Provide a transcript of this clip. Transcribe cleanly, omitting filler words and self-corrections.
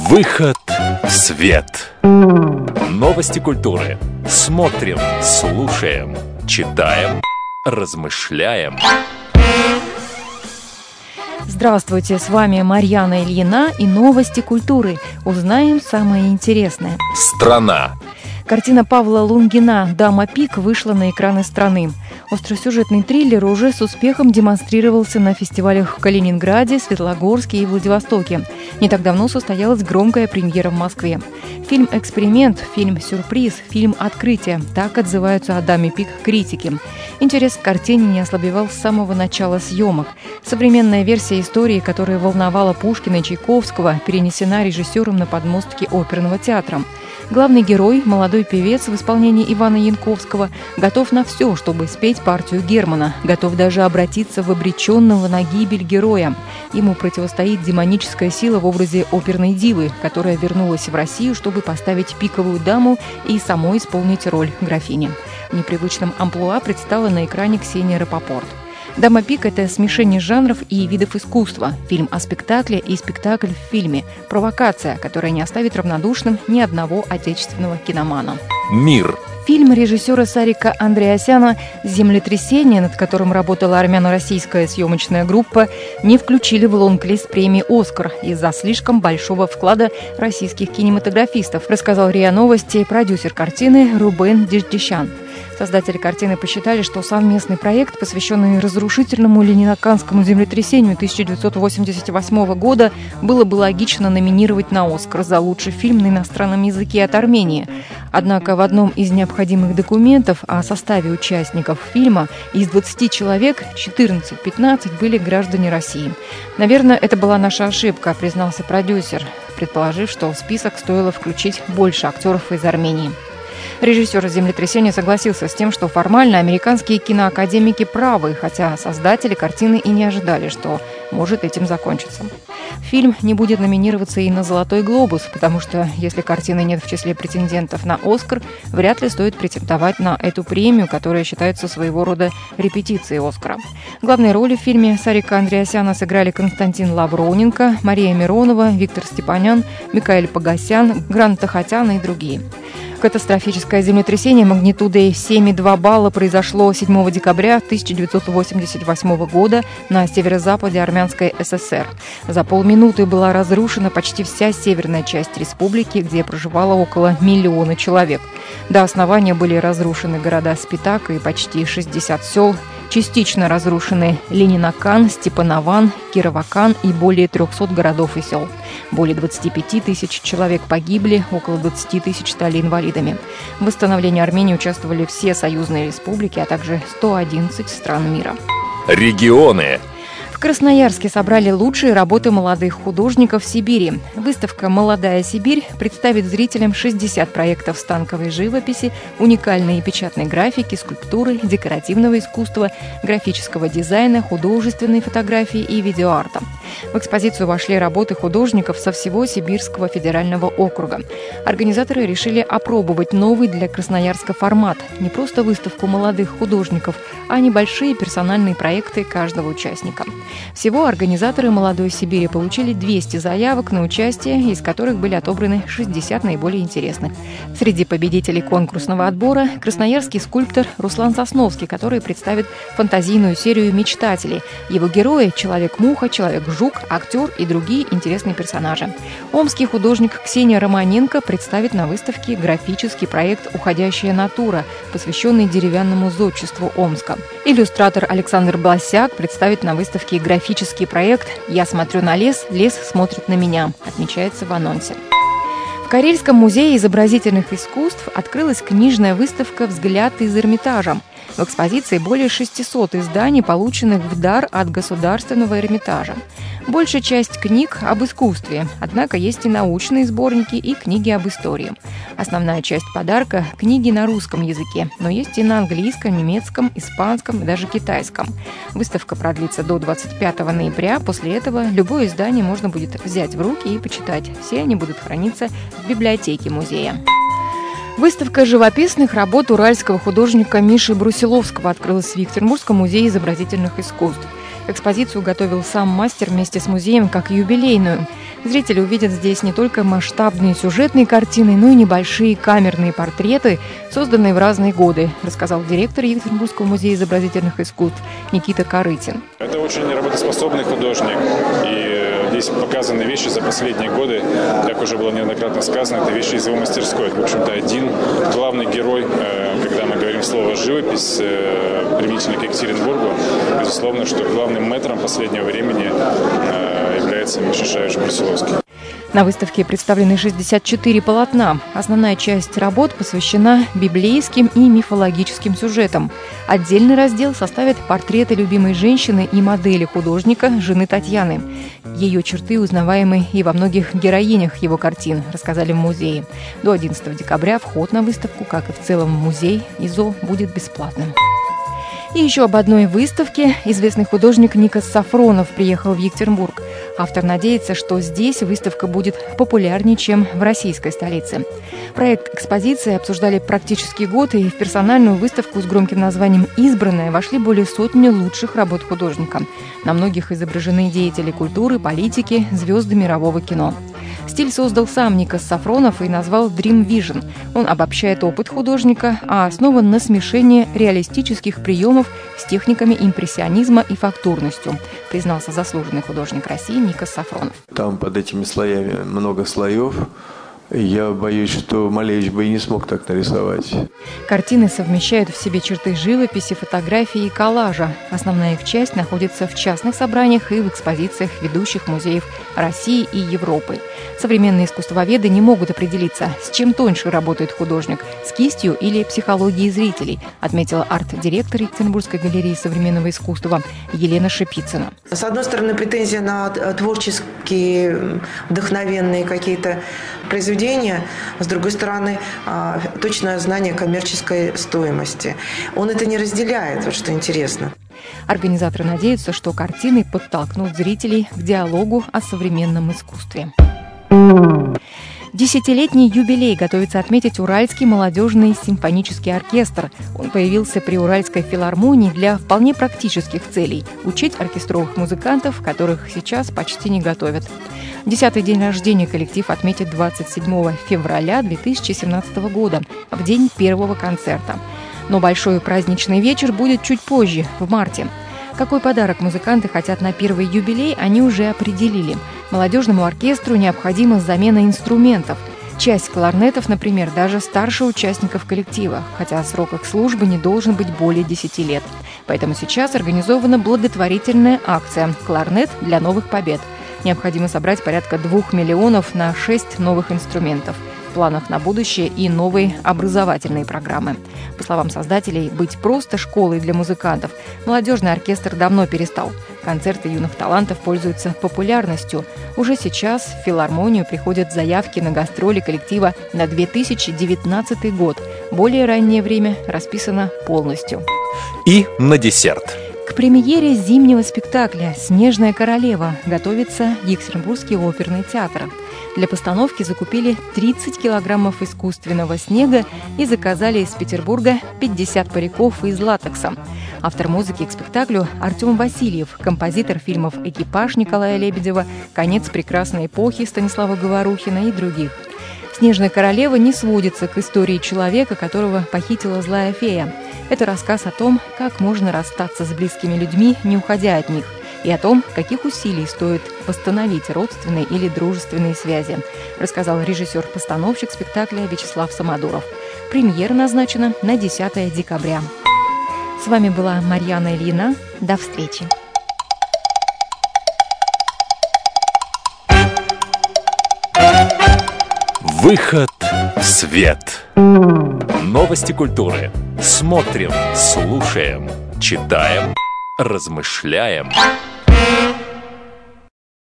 Выход в свет. Новости культуры. Смотрим, слушаем, читаем, размышляем. Здравствуйте, с вами Марьяна Ильина и новости культуры. Узнаем самое интересное. Страна. Картина Павла Лунгина «Дама Пик» вышла на экраны страны. Остросюжетный триллер уже с успехом демонстрировался на фестивалях в Калининграде, Светлогорске и Владивостоке. Не так давно состоялась громкая премьера в Москве. Фильм «Эксперимент», фильм «Сюрприз», фильм «Открытие» – так отзываются о «Даме Пик» критики. Интерес к картине не ослабевал с самого начала съемок. Современная версия истории, которая волновала Пушкина и Чайковского, перенесена режиссером на подмостки оперного театра. Главный герой, молодой певец в исполнении Ивана Янковского, готов на все, чтобы спеть партию Германа, готов даже обратиться в обреченного на гибель героя. Ему противостоит демоническая сила в образе оперной дивы, которая вернулась в Россию, чтобы поставить пиковую даму и самой исполнить роль графини. В непривычном амплуа предстала на экране Ксения Рапопорт. «Дама Пик» — это смешение жанров и видов искусства. Фильм о спектакле и спектакль в фильме. Провокация, которая не оставит равнодушным ни одного отечественного киномана. Мир. Фильм режиссера Сарика Андреасяна «Землетрясение», над которым работала армяно-российская съемочная группа, не включили в лонг-лист премии «Оскар» из-за слишком большого вклада российских кинематографистов, рассказал РИА Новости продюсер картины Рубен Диждищан. Создатели картины посчитали, что совместный проект, посвященный разрушительному ленинаканскому землетрясению 1988 года, было бы логично номинировать на «Оскар» за лучший фильм на иностранном языке от Армении. Однако в одном из необходимых документов о составе участников фильма из 20 человек 14-15 были граждане России. «Наверное, это была наша ошибка», — признался продюсер, предположив, что в список стоило включить больше актеров из Армении. Режиссер «Землетрясения» согласился с тем, что формально американские киноакадемики правы, хотя создатели картины и не ожидали, что может этим закончиться. Фильм не будет номинироваться и на «Золотой глобус», потому что, если картины нет в числе претендентов на «Оскар», вряд ли стоит претендовать на эту премию, которая считается своего рода репетицией «Оскара». Главные роли в фильме Сарика Андреасяна сыграли Константин Лавроненко, Мария Миронова, Виктор Степанян, Микаэль Погосян, Грант Тахатян и другие. Катастрофическое землетрясение магнитудой 7,2 балла произошло 7 декабря 1988 года на северо-западе Армянской ССР. За полминуты была разрушена почти вся северная часть республики, где проживало около 1 миллиона человек. До основания были разрушены города Спитак и почти 60 сел. Частично разрушены Ленинакан, Степанован, Кировакан и более 300 городов и сел. Более 25 тысяч человек погибли, около 20 тысяч стали инвалидами. В восстановлении Армении участвовали все союзные республики, а также 111 стран мира. Регионы. В Красноярске собрали лучшие работы молодых художников Сибири. Выставка «Молодая Сибирь» представит зрителям 60 проектов станковой живописи, уникальной печатной графики, скульптуры, декоративного искусства, графического дизайна, художественной фотографии и видеоарта. В экспозицию вошли работы художников со всего Сибирского федерального округа. Организаторы решили опробовать новый для Красноярска формат. Не просто выставку молодых художников, а небольшие персональные проекты каждого участника. Всего организаторы «Молодой Сибири» получили 200 заявок на участие, из которых были отобраны 60 наиболее интересных. Среди победителей конкурсного отбора красноярский скульптор Руслан Сосновский, который представит фантазийную серию «Мечтатели». Его герои – Человек-муха, Человек-жук, актер и другие интересные персонажи. Омский художник Ксения Романенко представит на выставке графический проект «Уходящая натура», посвященный деревянному зодчеству Омска. Иллюстратор Александр Бласяк представит на выставке графический проект «Я смотрю на лес, лес смотрит на меня», отмечается в анонсе. В Карельском музее изобразительных искусств открылась книжная выставка «Взгляд из Эрмитажа». В экспозиции более 600 изданий, полученных в дар от Государственного Эрмитажа. Большая часть книг об искусстве, однако есть и научные сборники, и книги об истории. Основная часть подарка – книги на русском языке, но есть и на английском, немецком, испанском и даже китайском. Выставка продлится до 25 ноября. После этого любое издание можно будет взять в руки и почитать. Все они будут храниться в библиотеке музея. Выставка живописных работ уральского художника Миши Брусиловского открылась в Екатеринбургском музее изобразительных искусств. Экспозицию готовил сам мастер вместе с музеем как юбилейную. Зрители увидят здесь не только масштабные сюжетные картины, но и небольшие камерные портреты, созданные в разные годы, рассказал директор Екатеринбургского музея изобразительных искусств Никита Корытин. Это очень работоспособный художник, и здесь показаны вещи за последние годы, как уже было неоднократно сказано, это вещи из его мастерской. Это, в общем-то, один главный герой, когда мы говорим слово «живопись», применительно к Екатеринбургу, безусловно, что главным мэтром последнего времени является Миша Шаевич-Брусиловский. На выставке представлены 64 полотна. Основная часть работ посвящена библейским и мифологическим сюжетам. Отдельный раздел составит портреты любимой женщины и модели художника, жены Татьяны. Ее черты узнаваемы и во многих героинях его картин, рассказали в музее. До 11 декабря вход на выставку, как и в целом в музей ИЗО, будет бесплатным. И еще об одной выставке. Известный художник Никос Сафронов приехал в Екатеринбург. Автор надеется, что здесь выставка будет популярнее, чем в российской столице. Проект экспозиции обсуждали практически год, и в персональную выставку с громким названием «Избранная» вошли более сотни лучших работ художника. На многих изображены деятели культуры, политики, звезды мирового кино. Стиль создал сам Никос Сафронов и назвал Dream Vision. Он обобщает опыт художника, а основан на смешении реалистических приемов с техниками импрессионизма и фактурностью, признался заслуженный художник России Никос Сафронов. Там под этими слоями много слоев. Я боюсь, что Малевич бы и не смог так нарисовать. Картины совмещают в себе черты живописи, фотографии и коллажа. Основная их часть находится в частных собраниях и в экспозициях ведущих музеев России и Европы. Современные искусствоведы не могут определиться, с чем тоньше работает художник – с кистью или психологией зрителей, отметила арт-директор Екатеринбургской галереи современного искусства Елена Шипицына. С одной стороны, претензия на творческие, вдохновенные какие-то произведения, с другой стороны, точное знание коммерческой стоимости. Он это не разделяет, вот что интересно. Организаторы надеются, что картины подтолкнут зрителей к диалогу о современном искусстве. Десятилетний юбилей готовится отметить Уральский молодежный симфонический оркестр. Он появился при Уральской филармонии для вполне практических целей – учить оркестровых музыкантов, которых сейчас почти не готовят. 10-й день рождения коллектив отметит 27 февраля 2017 года, в день первого концерта. Но большой праздничный вечер будет чуть позже, в марте. Какой подарок музыканты хотят на первый юбилей, они уже определили. Молодежному оркестру необходима замена инструментов. Часть кларнетов, например, даже старше участников коллектива, хотя срок их службы не должен быть более 10 лет. Поэтому сейчас организована благотворительная акция «Кларнет для новых побед». Необходимо собрать порядка 2 миллионов на 6 новых инструментов. В планах на будущее и новые образовательные программы. По словам создателей, быть просто школой для музыкантов молодежный оркестр давно перестал. Концерты юных талантов пользуются популярностью. Уже сейчас в филармонию приходят заявки на гастроли коллектива на 2019 год. Более раннее время расписано полностью. И на десерт. К премьере зимнего спектакля «Снежная королева» готовится Екатеринбургский оперный театр. Для постановки закупили 30 килограммов искусственного снега и заказали из Петербурга 50 париков из латекса. Автор музыки к спектаклю Артем Васильев, композитор фильмов «Экипаж» Николая Лебедева, «Конец прекрасной эпохи» Станислава Говорухина и других. «Снежная королева» не сводится к истории человека, которого похитила злая фея. Это рассказ о том, как можно расстаться с близкими людьми, не уходя от них, и о том, каких усилий стоит восстановить родственные или дружественные связи, рассказал режиссер-постановщик спектакля Вячеслав Самодуров. Премьера назначена на 10 декабря. С вами была Марьяна Ильина. До встречи. Выход в свет. Новости культуры. Смотрим, слушаем, читаем, размышляем.